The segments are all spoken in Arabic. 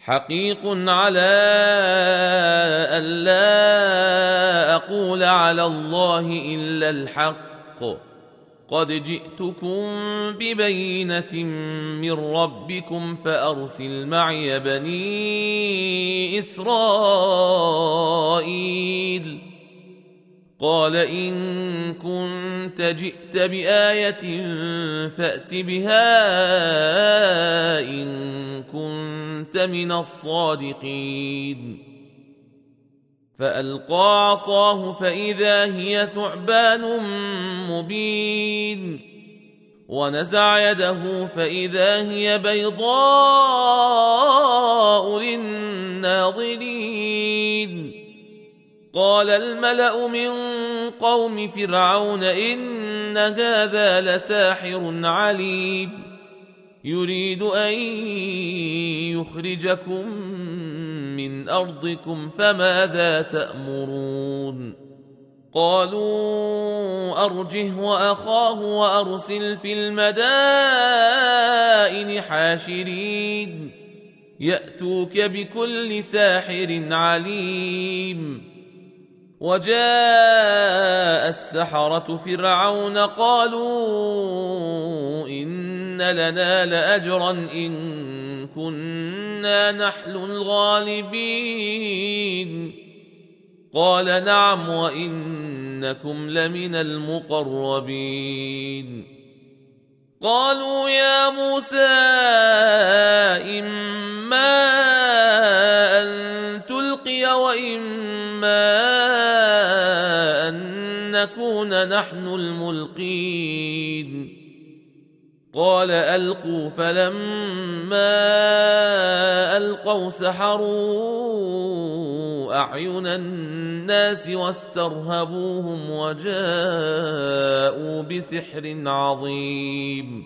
حقيق على ألا أقول على الله إلا الحق، قد جئتكم ببينة من ربكم فأرسل معي بني إسرائيل. قال إن كنت جئت بآية فأت بها إن كنت من الصادقين. فألقى عصاه فإذا هي ثعبان مبين، ونزع يده فإذا هي بيضاء للناظرين. قال الملأ من قوم فرعون إن هذا لساحر عليم، يريد أن يخرجكم من أرضكم فماذا تأمرون؟ قالوا أرجه وأخاه وأرسل في المدائن حاشرين يأتوك بكل ساحر عليم. وجاء السحرة فرعون قالوا إن لنا لأجرا إن كنا نحن الغالبين. قال نعم وإنكم لمن المقربين. قالوا يا موسى إما أن تلقي وإما أن نكون نحن الملقين. قال ألقوا، فلما ألقوا سحروا أعين الناس واسترهبوهم وجاءوا بسحر عظيم.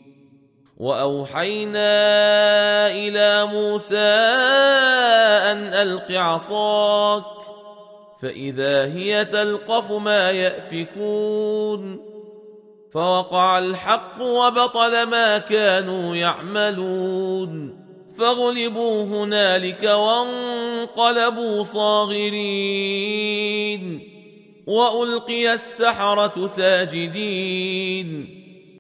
وأوحينا إلى موسى أن ألق عصاك فإذا هي تلقف ما يأفكون. فوقع الحق وبطل ما كانوا يعملون، فغلبوا هنالك وانقلبوا صاغرين، وألقي السحرة ساجدين